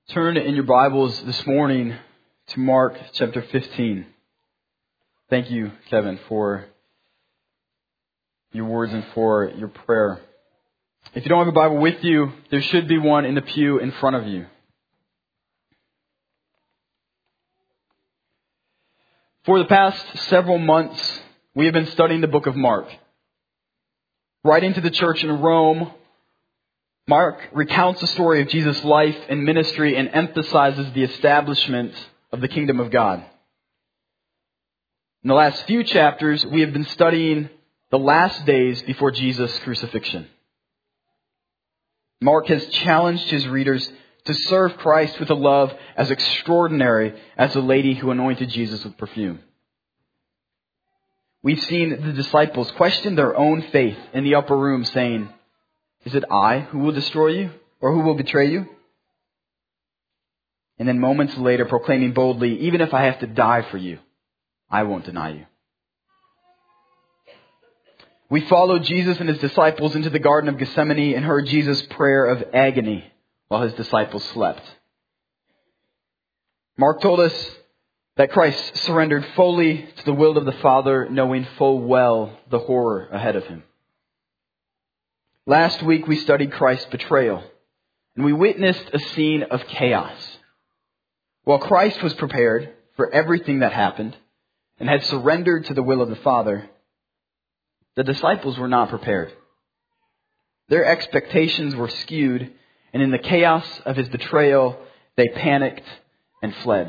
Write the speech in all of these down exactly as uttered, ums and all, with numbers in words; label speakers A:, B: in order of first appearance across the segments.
A: Turn in your Bibles this morning to Mark chapter fifteen. Thank you, Kevin, for your words and for your prayer. If you don't have a Bible with you, there should be one in the pew in front of you. For the past several months, we have been studying the book of Mark. Writing to the church in Rome, Mark recounts the story of Jesus' life and ministry and emphasizes the establishment of the kingdom of God. In the last few chapters, we have been studying the last days before Jesus' crucifixion. Mark has challenged his readers to serve Christ with a love as extraordinary as the lady who anointed Jesus with perfume. We've seen the disciples question their own faith in the upper room, saying, "Is it I who will destroy you, or who will betray you?" And then moments later proclaiming boldly, "Even if I have to die for you, I won't deny you." We followed Jesus and his disciples into the Garden of Gethsemane and heard Jesus' prayer of agony while his disciples slept. Mark told us that Christ surrendered fully to the will of the Father, knowing full well the horror ahead of him. Last week we studied Christ's betrayal, and we witnessed a scene of chaos. While Christ was prepared for everything that happened and had surrendered to the will of the Father, the disciples were not prepared. Their expectations were skewed, and in the chaos of his betrayal, they panicked and fled.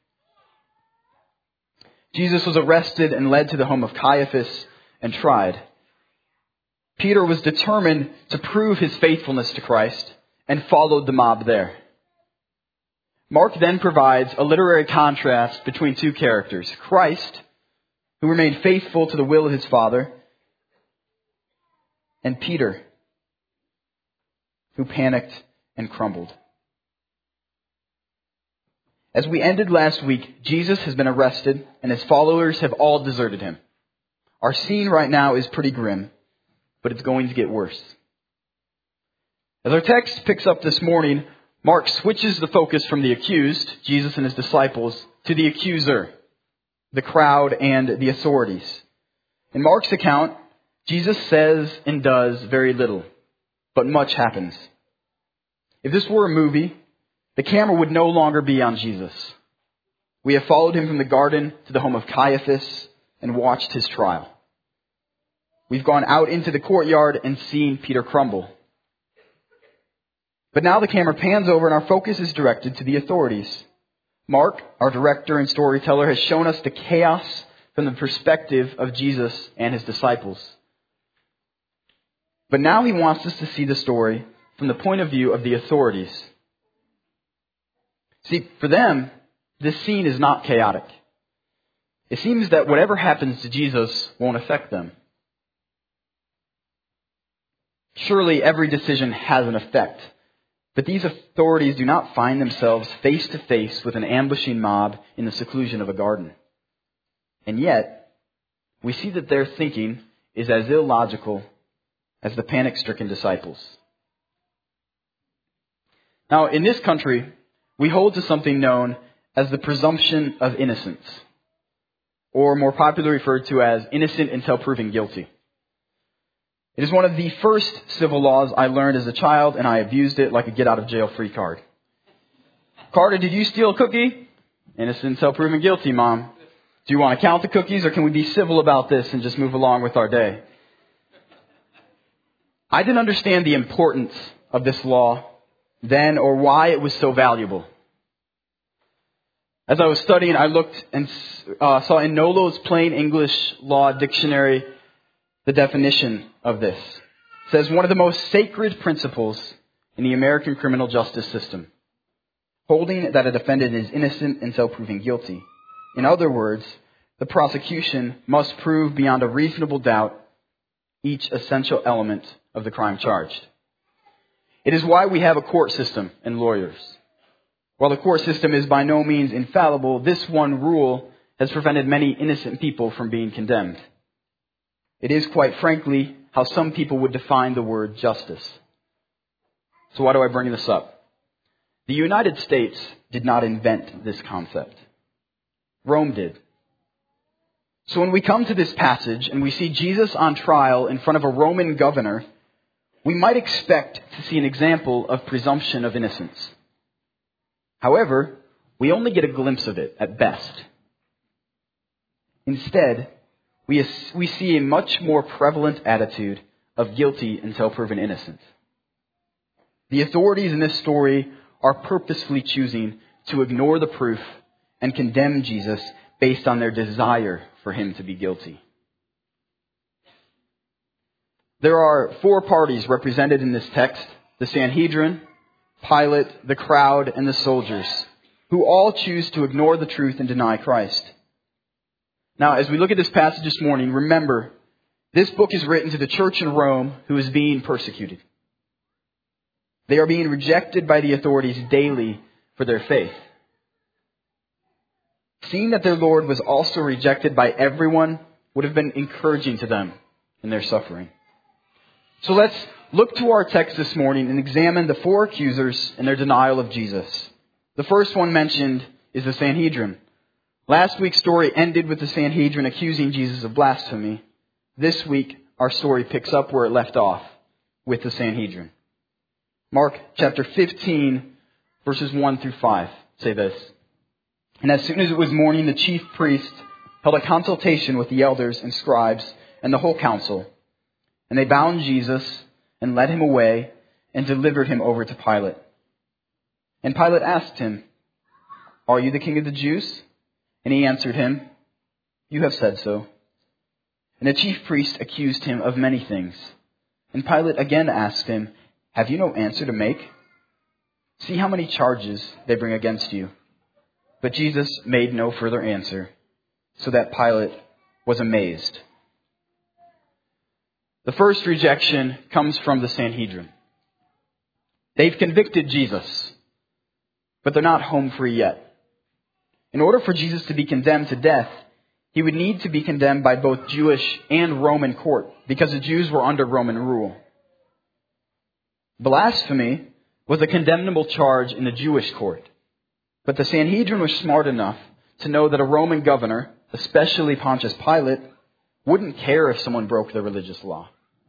A: Jesus was arrested and led to the home of Caiaphas and tried. Peter was determined to prove his faithfulness to Christ and followed the mob there. Mark then provides a literary contrast between two characters: Christ, who remained faithful to the will of his Father, and Peter, who panicked and crumbled. As we ended last week, Jesus has been arrested and his followers have all deserted him. Our scene right now is pretty grim, but it's going to get worse. As our text picks up this morning, Mark switches the focus from the accused, Jesus and his disciples, to the accuser, the crowd and the authorities. In Mark's account, Jesus says and does very little, but much happens. If this were a movie, the camera would no longer be on Jesus. We have followed him from the garden to the home of Caiaphas and watched his trial. We've gone out into the courtyard and seen Peter crumble. But now the camera pans over and our focus is directed to the authorities. Mark, our director and storyteller, has shown us the chaos from the perspective of Jesus and his disciples. But now he wants us to see the story from the point of view of the authorities. See, for them, this scene is not chaotic. It seems that whatever happens to Jesus won't affect them. Surely every decision has an effect, but these authorities do not find themselves face to face with an ambushing mob in the seclusion of a garden. And yet, we see that their thinking is as illogical as the panic-stricken disciples. Now, in this country, we hold to something known as the presumption of innocence, or more popularly referred to as innocent until proven guilty. It is one of the first civil laws I learned as a child, and I abused it like a get-out-of-jail-free card. Carter, did you steal a cookie? Innocent until proven guilty, Mom. Do you want to count the cookies, or can we be civil about this and just move along with our day? I didn't understand the importance of this law then or why it was so valuable. As I was studying, I looked and uh, saw in Nolo's Plain English Law Dictionary the definition of this. It says, one of the most sacred principles in the American criminal justice system, holding that a defendant is innocent until proven guilty. In other words, the prosecution must prove beyond a reasonable doubt each essential element of the crime charged. It is why we have a court system and lawyers. While the court system is by no means infallible, this one rule has prevented many innocent people from being condemned. It is, quite frankly, how some people would define the word justice. So why do I bring this up? The United States did not invent this concept. Rome did. So when we come to this passage and we see Jesus on trial in front of a Roman governor, we might expect to see an example of presumption of innocence. However, we only get a glimpse of it at best. Instead, we, we see a much more prevalent attitude of guilty until proven innocent. The authorities in this story are purposefully choosing to ignore the proof and condemn Jesus based on their desire for him to be guilty. There are four parties represented in this text: the Sanhedrin, Pilate, the crowd, and the soldiers, who all choose to ignore the truth and deny Christ. Now, as we look at this passage this morning, remember, this book is written to the church in Rome who is being persecuted. They are being rejected by the authorities daily for their faith. Seeing that their Lord was also rejected by everyone would have been encouraging to them in their suffering. So let's look to our text this morning and examine the four accusers and their denial of Jesus. The first one mentioned is the Sanhedrin. Last week's story ended with the Sanhedrin accusing Jesus of blasphemy. This week, our story picks up where it left off, with the Sanhedrin. Mark chapter fifteen, verses one through five say this. And as soon as it was morning, the chief priest held a consultation with the elders and scribes and the whole council. And they bound Jesus and led him away and delivered him over to Pilate. And Pilate asked him, "Are you the king of the Jews?" And he answered him, "You have said so." And the chief priest accused him of many things. And Pilate again asked him, "Have you no answer to make? See how many charges they bring against you." But Jesus made no further answer, so that Pilate was amazed. The first rejection comes from the Sanhedrin. They've convicted Jesus, but they're not home free yet. In order for Jesus to be condemned to death, he would need to be condemned by both Jewish and Roman court, because the Jews were under Roman rule. Blasphemy was a condemnable charge in the Jewish court. But the Sanhedrin was smart enough to know that a Roman governor, especially Pontius Pilate, wouldn't care if someone broke the religious law.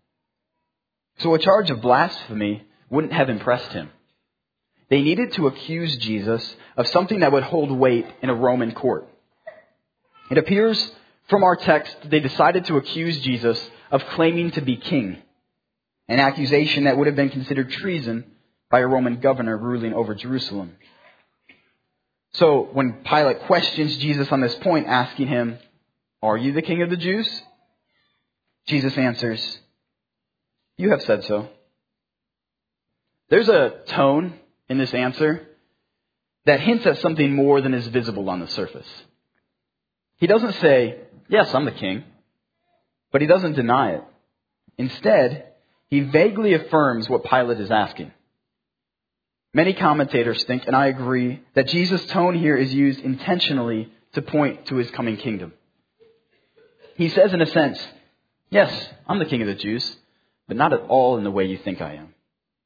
A: So a charge of blasphemy wouldn't have impressed him. They needed to accuse Jesus of something that would hold weight in a Roman court. It appears from our text that they decided to accuse Jesus of claiming to be king, an accusation that would have been considered treason by a Roman governor ruling over Jerusalem. So when Pilate questions Jesus on this point, asking him, "Are you the king of the Jews?" Jesus answers, "You have said so." There's a tone in this answer that hints at something more than is visible on the surface. He doesn't say, "Yes, I'm the king," but he doesn't deny it. Instead, he vaguely affirms what Pilate is asking. Many commentators think, and I agree, that Jesus' tone here is used intentionally to point to his coming kingdom. He says, in a sense, "Yes, I'm the king of the Jews, but not at all in the way you think I am."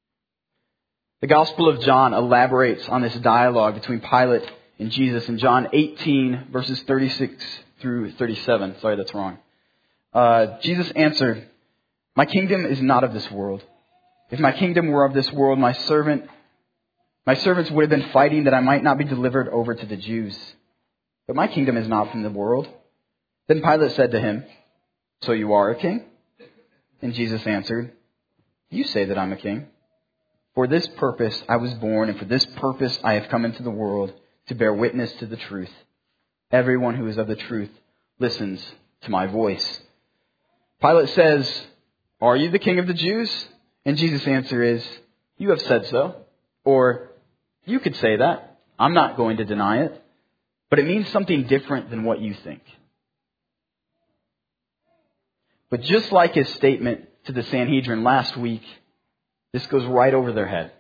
A: The Gospel of John elaborates on this dialogue between Pilate and Jesus in John eighteen, verses thirty-six through thirty-seven. Sorry, that's wrong. Uh, Jesus answered, "My kingdom is not of this world. If my kingdom were of this world, my servant My servants would have been fighting that I might not be delivered over to the Jews. But my kingdom is not from the world." Then Pilate said to him, "So you are a king?" And Jesus answered, "You say that I'm a king. For this purpose I was born, and for this purpose I have come into the world, to bear witness to the truth. Everyone who is of the truth listens to my voice." Pilate says, "Are you the king of the Jews?" And Jesus' answer is, "You have said so." Or, "You could say that. I'm not going to deny it. But it means something different than what you think." But just like his statement to the Sanhedrin last week, this goes right over their head.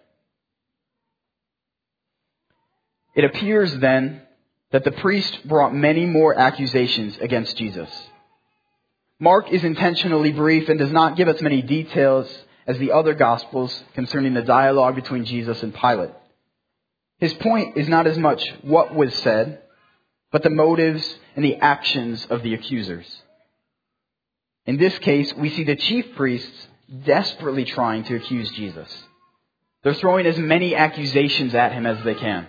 A: It appears then that the priest brought many more accusations against Jesus. Mark is intentionally brief and does not give us many details as the other Gospels concerning the dialogue between Jesus and Pilate. His point is not as much what was said, but the motives and the actions of the accusers. In this case, we see the chief priests desperately trying to accuse Jesus. They're throwing as many accusations at him as they can.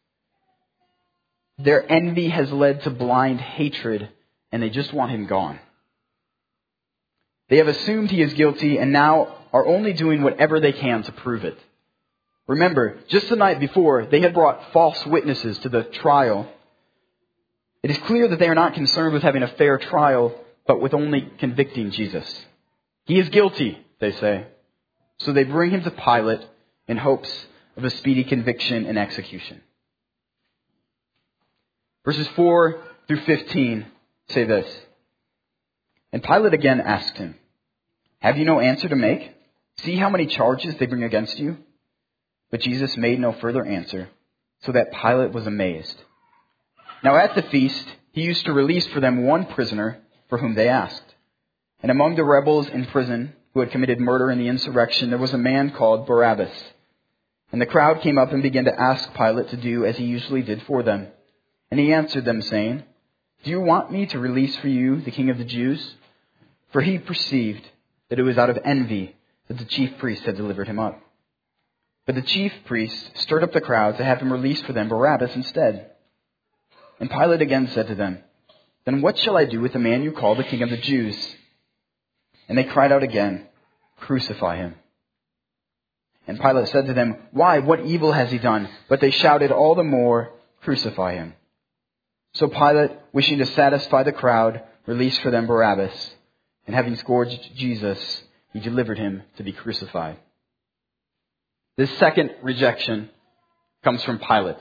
A: Their envy has led to blind hatred, and they just want him gone. They have assumed he is guilty and now are only doing whatever they can to prove it. Remember, just the night before, they had brought false witnesses to the trial. It is clear that they are not concerned with having a fair trial, but with only convicting Jesus. He is guilty, they say. So they bring him to Pilate in hopes of a speedy conviction and execution. Verses four through fifteen say this. And Pilate again asked him, "Have you no answer to make? See how many charges they bring against you?" But Jesus made no further answer, so that Pilate was amazed. Now at the feast, he used to release for them one prisoner for whom they asked. And among the rebels in prison who had committed murder in the insurrection, there was a man called Barabbas. And the crowd came up and began to ask Pilate to do as he usually did for them. And he answered them, saying, "Do you want me to release for you the King of the Jews?" For he perceived that it was out of envy that the chief priests had delivered him up. But the chief priests stirred up the crowd to have him release for them Barabbas instead. And Pilate again said to them, "Then what shall I do with the man you call the King of the Jews?" And they cried out again, "Crucify him." And Pilate said to them, "Why, what evil has he done?" But they shouted all the more, "Crucify him." So Pilate, wishing to satisfy the crowd, released for them Barabbas, and having scourged Jesus, he delivered him to be crucified. This second rejection comes from Pilate.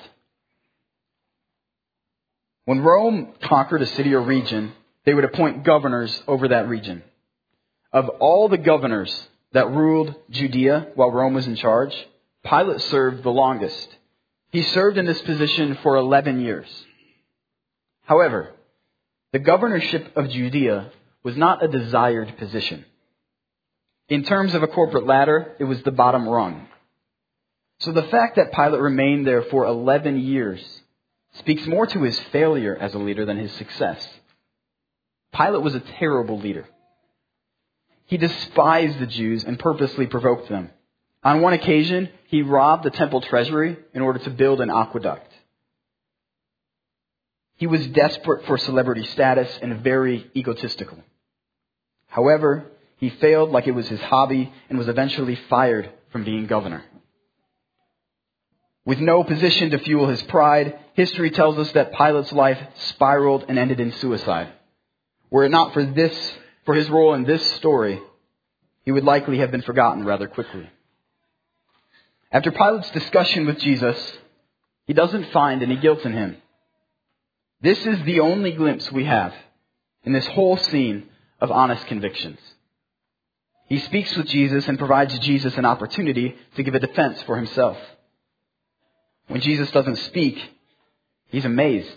A: When Rome conquered a city or region, they would appoint governors over that region. Of all the governors that ruled Judea while Rome was in charge, Pilate served the longest. He served in this position for eleven years. However, the governorship of Judea was not a desired position. In terms of a corporate ladder, it was the bottom rung. So the fact that Pilate remained there for eleven years speaks more to his failure as a leader than his success. Pilate was a terrible leader. He despised the Jews and purposely provoked them. On one occasion, he robbed the temple treasury in order to build an aqueduct. He was desperate for celebrity status and very egotistical. However, he failed like it was his hobby and was eventually fired from being governor. With no position to fuel his pride, history tells us that Pilate's life spiraled and ended in suicide. Were it not for this, for his role in this story, he would likely have been forgotten rather quickly. After Pilate's discussion with Jesus, he doesn't find any guilt in him. This is the only glimpse we have in this whole scene of honest convictions. He speaks with Jesus and provides Jesus an opportunity to give a defense for himself. When Jesus doesn't speak, he's amazed.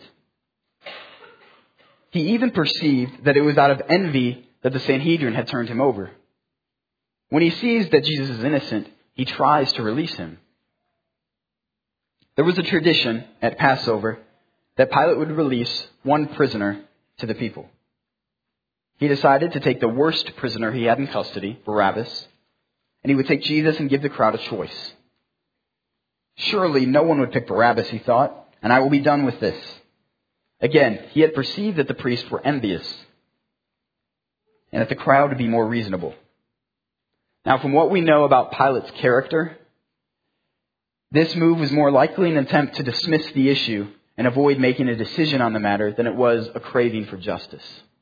A: He even perceived that it was out of envy that the Sanhedrin had turned him over. When he sees that Jesus is innocent, he tries to release him. There was a tradition at Passover that Pilate would release one prisoner to the people. He decided to take the worst prisoner he had in custody, Barabbas, and he would take Jesus and give the crowd a choice. Surely no one would pick Barabbas, he thought, and I will be done with this. Again, he had perceived that the priests were envious and that the crowd would be more reasonable. Now, from what we know about Pilate's character, this move was more likely an attempt to dismiss the issue and avoid making a decision on the matter than it was a craving for justice.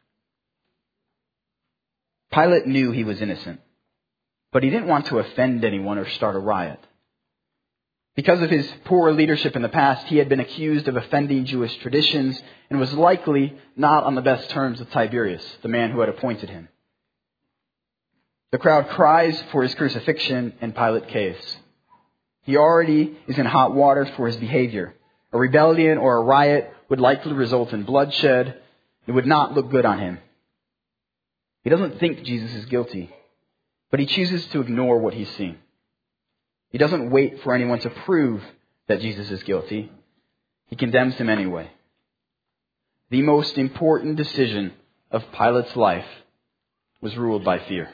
A: Pilate knew he was innocent, but he didn't want to offend anyone or start a riot. Because of his poor leadership in the past, he had been accused of offending Jewish traditions and was likely not on the best terms with Tiberius, the man who had appointed him. The crowd cries for his crucifixion, and Pilate caves. He already is in hot water for his behavior. A rebellion or a riot would likely result in bloodshed. It would not look good on him. He doesn't think Jesus is guilty, but he chooses to ignore what he's seen. He doesn't wait for anyone to prove that Jesus is guilty, he condemns him anyway. The most important decision of Pilate's life was ruled by fear.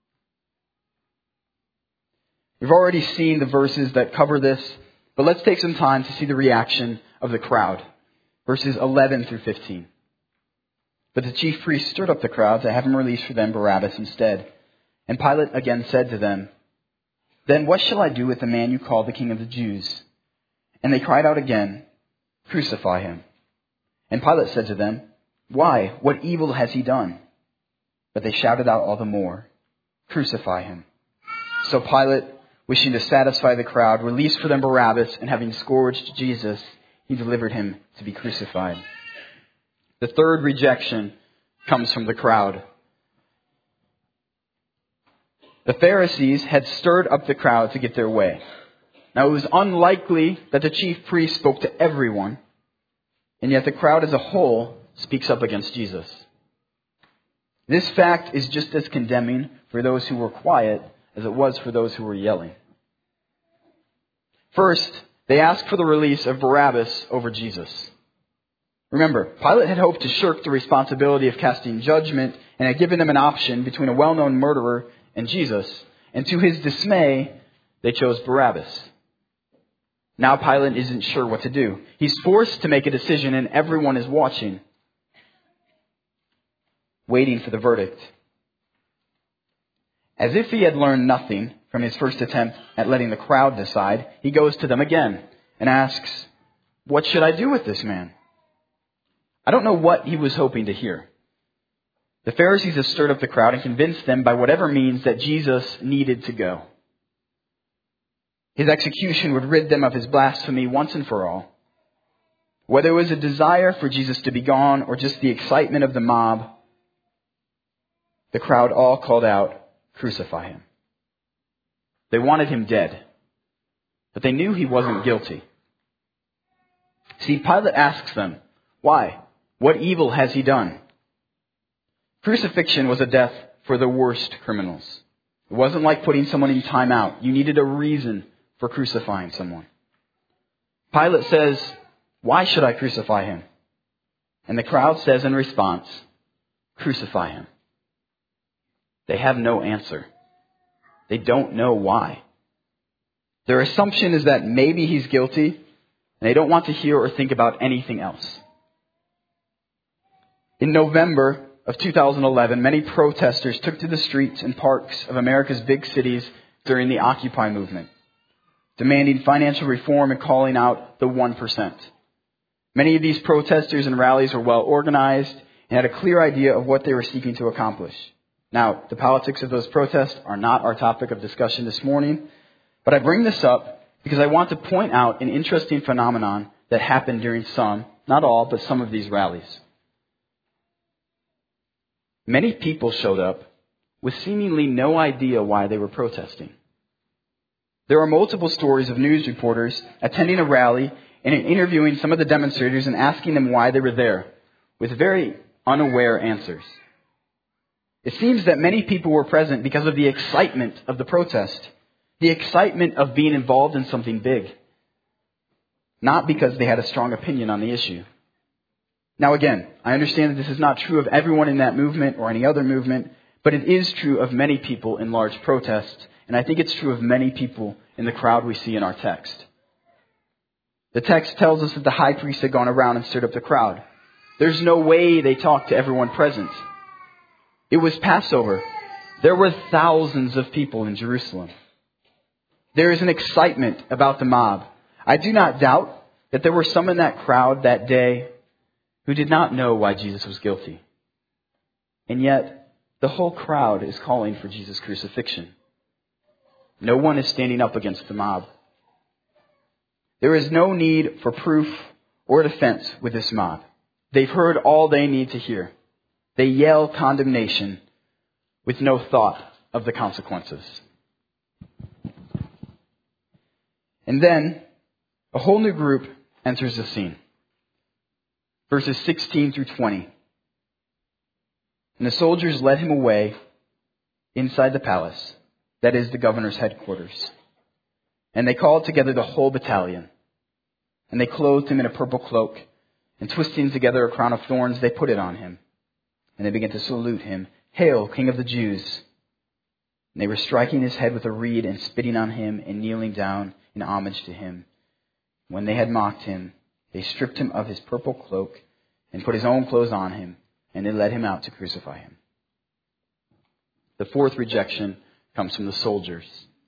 A: We've already seen the verses that cover this, but let's take some time to see the reaction of the crowd. Verses eleven through fifteen. But the chief priests stirred up the crowd to have him release for them Barabbas instead. And Pilate again said to them, "Then what shall I do with the man you call the King of the Jews?" And they cried out again, "Crucify him." And Pilate said to them, "Why? What evil has he done?" But they shouted out all the more, "Crucify him." So Pilate, wishing to satisfy the crowd, released for them Barabbas, and having scourged Jesus, he delivered him to be crucified. The third rejection comes from the crowd. The Pharisees had stirred up the crowd to get their way. Now, it was unlikely that the chief priest spoke to everyone, and yet the crowd as a whole speaks up against Jesus. This fact is just as condemning for those who were quiet as it was for those who were yelling. First, they asked for the release of Barabbas over Jesus. Remember, Pilate had hoped to shirk the responsibility of casting judgment and had given them an option between a well-known murderer and Jesus. And to his dismay, they chose Barabbas. Now Pilate isn't sure what to do. He's forced to make a decision, and everyone is watching, waiting for the verdict. As if he had learned nothing from his first attempt at letting the crowd decide, he goes to them again and asks, "What should I do with this man?" I don't know what he was hoping to hear. The Pharisees have stirred up the crowd and convinced them by whatever means that Jesus needed to go. His execution would rid them of his blasphemy once and for all. Whether it was a desire for Jesus to be gone or just the excitement of the mob, the crowd all called out, "Crucify him." They wanted him dead, but they knew he wasn't guilty. See, Pilate asks them, "Why? What evil has he done?" Crucifixion was a death for the worst criminals. It wasn't like putting someone in time out. You needed a reason for crucifying someone. Pilate says, "Why should I crucify him?" And the crowd says in response, "Crucify him." They have no answer. They don't know why. Their assumption is that maybe he's guilty, and they don't want to hear or think about anything else. In November of two thousand eleven, many protesters took to the streets and parks of America's big cities during the Occupy movement, demanding financial reform and calling out the one percent. Many of these protesters and rallies were well organized and had a clear idea of what they were seeking to accomplish. Now, the politics of those protests are not our topic of discussion this morning, but I bring this up because I want to point out an interesting phenomenon that happened during some, not all, but some of these rallies. Many people showed up with seemingly no idea why they were protesting. There are multiple stories of news reporters attending a rally and interviewing some of the demonstrators and asking them why they were there, with very unaware answers. It seems that many people were present because of the excitement of the protest, the excitement of being involved in something big, not because they had a strong opinion on the issue. Now again, I understand that this is not true of everyone in that movement or any other movement, but it is true of many people in large protests, and I think it's true of many people in the crowd we see in our text. The text tells us that the high priest had gone around and stirred up the crowd. There's no way they talked to everyone present. It was Passover. There were thousands of people in Jerusalem. There is an excitement about the mob. I do not doubt that there were some in that crowd that day who did not know why Jesus was guilty. And yet, the whole crowd is calling for Jesus' crucifixion. No one is standing up against the mob. There is no need for proof or defense with this mob. They've heard all they need to hear. They yell condemnation with no thought of the consequences. And then, a whole new group enters the scene. Verses sixteen through twenty. And the soldiers led him away inside the palace, that is the governor's headquarters. And they called together the whole battalion. and they clothed him in a purple cloak, and twisting together a crown of thorns, they put it on him. And they began to salute him, "Hail, King of the Jews!" And they were striking his head with a reed and spitting on him and kneeling down in homage to him. When they had mocked him, they stripped him of his purple cloak and put his own clothes on him, and they led him out to crucify him. The fourth rejection comes from the soldiers.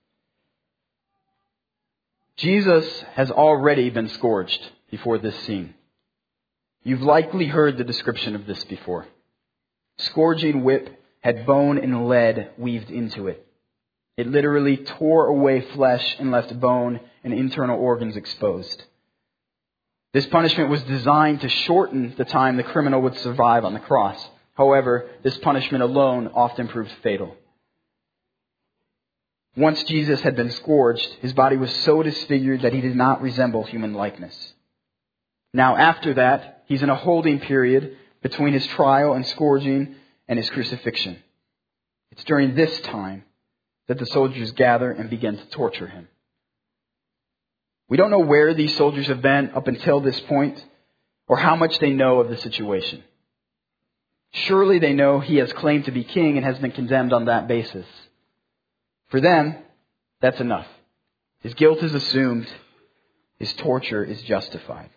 A: Jesus has already been scourged before this scene. You've likely heard the description of this before. Scourging whip had bone and lead weaved into it. It literally tore away flesh and left bone and internal organs exposed. This punishment was designed to shorten the time the criminal would survive on the cross. However, this punishment alone often proved fatal. Once Jesus had been scourged, his body was so disfigured that he did not resemble human likeness. Now, after that, he's in a holding period between his trial and scourging and his crucifixion. It's during this time that the soldiers gather and begin to torture him. We don't know where these soldiers have been up until this point or how much they know of the situation. Surely they know he has claimed to be king and has been condemned on that basis. For them, that's enough. His guilt is assumed. His torture is justified.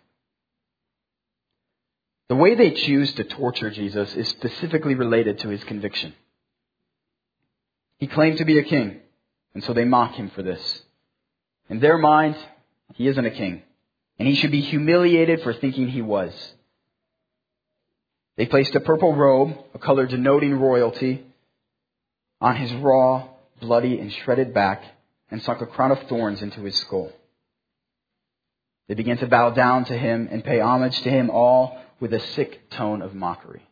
A: The way they choose to torture Jesus is specifically related to his conviction. He claimed to be a king, and so they mock him for this. In their mind, he isn't a king, and he should be humiliated for thinking he was. They placed a purple robe, a color denoting royalty, on his raw, bloody, and shredded back, and sunk a crown of thorns into his skull. They began to bow down to him and pay homage to him, all with a sick tone of mockery.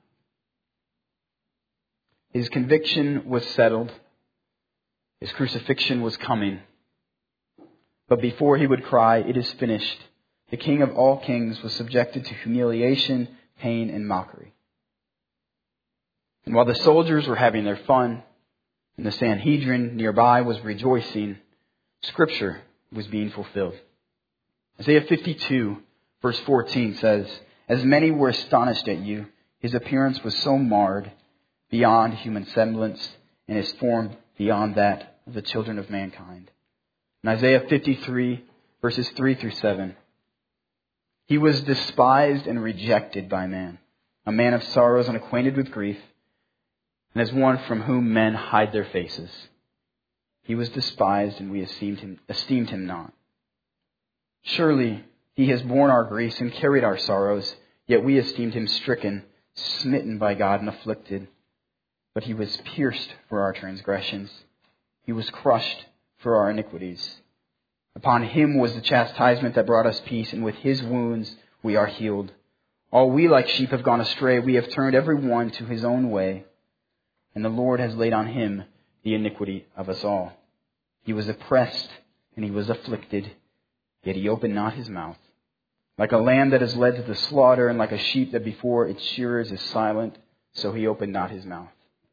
A: His conviction was settled. His crucifixion was coming. But before he would cry, "It is finished," the King of all kings was subjected to humiliation, pain, and mockery. And while the soldiers were having their fun, and the Sanhedrin nearby was rejoicing, Scripture was being fulfilled. Isaiah fifty-two, verse fourteen says, "As many were astonished at you, his appearance was so marred beyond human semblance, and his form beyond that of the children of mankind." In Isaiah fifty-three, verses three through seven, "He was despised and rejected by man, a man of sorrows and acquainted with grief, and as one from whom men hide their faces. He was despised, and we esteemed him, esteemed him not. Surely he has borne our griefs and carried our sorrows, yet we esteemed him stricken, smitten by God, and afflicted. But he was pierced for our transgressions. He was crushed for our iniquities. Upon him was the chastisement that brought us peace, and with his wounds we are healed. All we like sheep have gone astray. We have turned every one to his own way, and the Lord has laid on him the iniquity of us all. He was oppressed and he was afflicted, yet he opened not his mouth. Like a lamb that is led to the slaughter, and like a sheep that before its shearers is silent, so he opened not his mouth."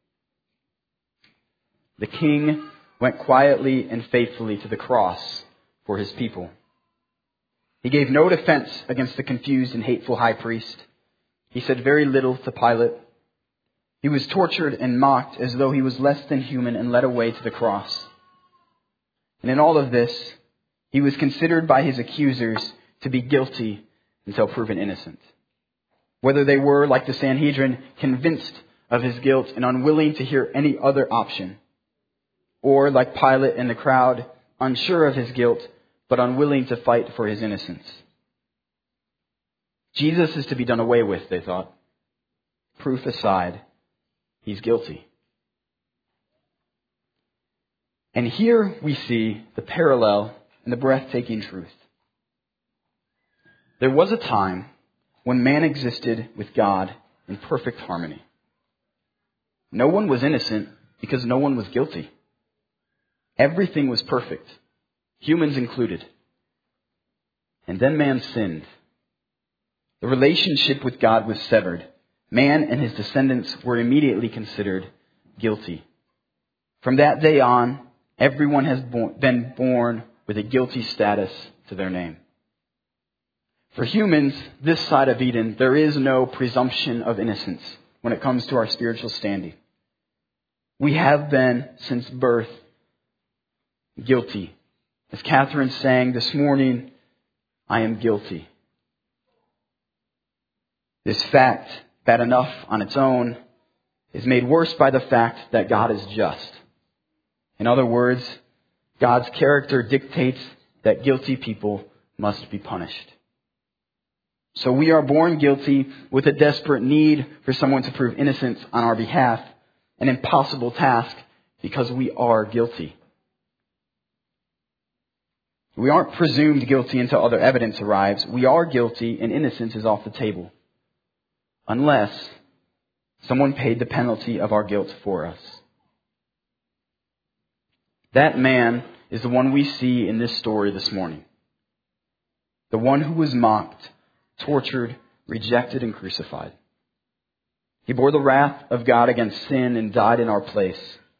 A: The king went quietly and faithfully to the cross for his people. He gave no defense against the confused and hateful high priest. He said very little to Pilate. He was tortured and mocked as though he was less than human and led away to the cross. And in all of this, he was considered by his accusers to be guilty until proven innocent. Whether they were, like the Sanhedrin, convinced of his guilt and unwilling to hear any other option, or like Pilate and the crowd, unsure of his guilt, but unwilling to fight for his innocence. Jesus is to be done away with, they thought. Proof aside, he's guilty. And here we see the parallel and the breathtaking truth. There was a time when man existed with God in perfect harmony. No one was innocent because no one was guilty. Everything was perfect, humans included. And then man sinned. The relationship with God was severed. Man and his descendants were immediately considered guilty. From that day on, everyone has been born with a guilty status to their name. For humans, this side of Eden, there is no presumption of innocence when it comes to our spiritual standing. We have been, since birth, guilty. As Catherine sang this morning, I am guilty. This fact, bad enough on its own, is made worse by the fact that God is just. In other words, God's character dictates that guilty people must be punished. So we are born guilty with a desperate need for someone to prove innocence on our behalf, an impossible task because we are guilty. We aren't presumed guilty until other evidence arrives. We are guilty and innocence is off the table. Unless someone paid the penalty of our guilt for us. That man is the one we see in this story this morning. The one who was mocked, tortured, rejected, and crucified. He bore the wrath of God against sin and died in our place.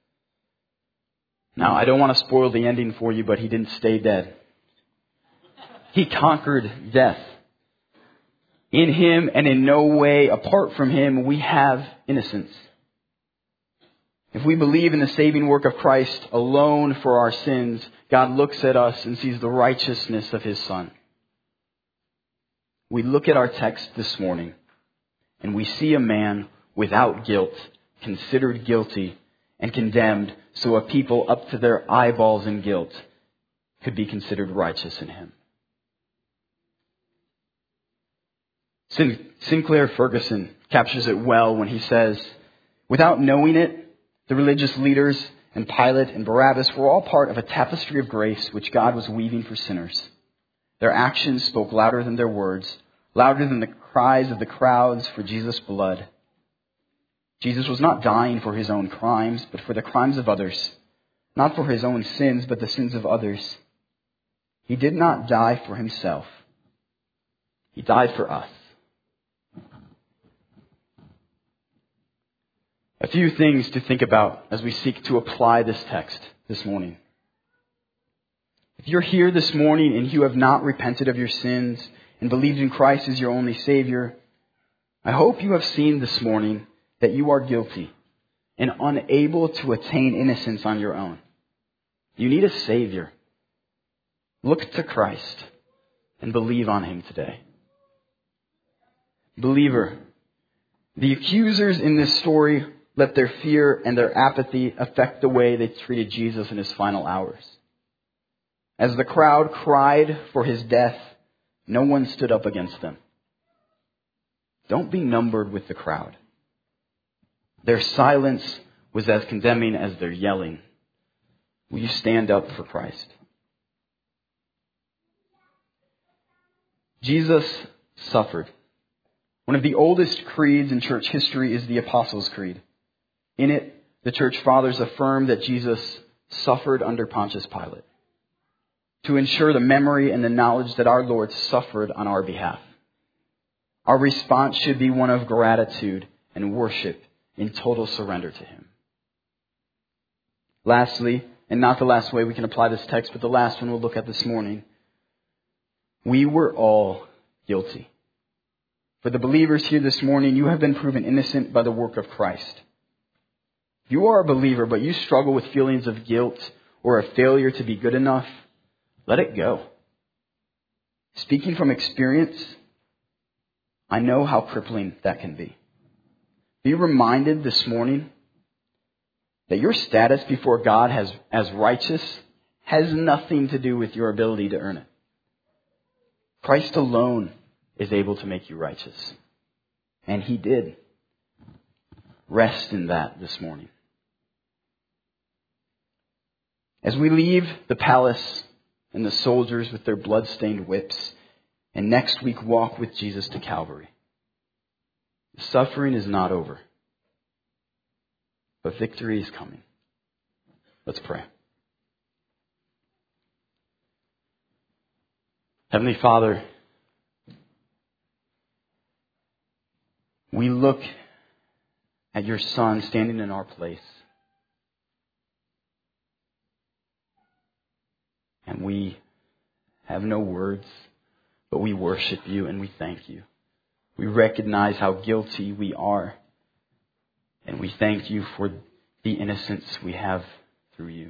A: Now, I don't want to spoil the ending for you, but he didn't stay dead. He conquered death. In him and in no way apart from him, we have innocence. If we believe in the saving work of Christ alone for our sins, God looks at us and sees the righteousness of his Son. We look at our text this morning and we see a man without guilt, considered guilty and condemned, so a people up to their eyeballs in guilt could be considered righteous in him. Sin- Sinclair Ferguson captures it well when he says, without knowing it, the religious leaders and Pilate and Barabbas were all part of a tapestry of grace which God was weaving for sinners. Their actions spoke louder than their words, louder than the cries of the crowds for Jesus' blood. Jesus was not dying for his own crimes, but for the crimes of others. Not for his own sins, but the sins of others. He did not die for himself. He died for us. A few things to think about as we seek to apply this text this morning. If you're here this morning and you have not repented of your sins and believed in Christ as your only Savior, I hope you have seen this morning that you are guilty and unable to attain innocence on your own. You need a Savior. Look to Christ and believe on him today. Believer, the accusers in this story let their fear and their apathy affect the way they treated Jesus in his final hours. As the crowd cried for his death, no one stood up against them. Don't be numbered with the crowd. Their silence was as condemning as their yelling. Will you stand up for Christ? Jesus suffered. One of the oldest creeds in church history is the Apostles' Creed. In it, the church fathers affirm that Jesus suffered under Pontius Pilate to ensure the memory and the knowledge that our Lord suffered on our behalf. Our response should be one of gratitude and worship in total surrender to him. Lastly, and not the last way we can apply this text, but the last one we'll look at this morning, we were all guilty. For the believers here this morning, you have been proven innocent by the work of Christ. You are a believer, but you struggle with feelings of guilt or a failure to be good enough. Let it go. Speaking from experience, I know how crippling that can be. Be reminded this morning that your status before God has, as righteous has nothing to do with your ability to earn it. Christ alone is able to make you righteous. And he did. Rest in that this morning. As we leave the palace and the soldiers with their blood-stained whips, and next week walk with Jesus to Calvary, the suffering is not over, but victory is coming. Let's pray. Heavenly Father, we look at your Son standing in our place. And we have no words But we worship you and we thank you. We recognize how guilty we are. And we thank you for the innocence we have through you.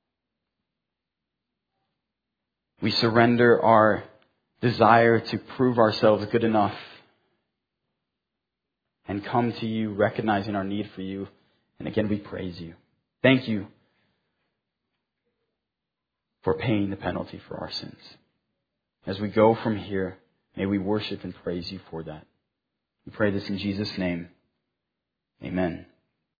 A: We surrender our desire to prove ourselves good enough and come to you recognizing our need for you. And again, we praise you. Thank you for paying the penalty for our sins. As we go from here, may we worship and praise you for that. We pray this in Jesus' name. Amen.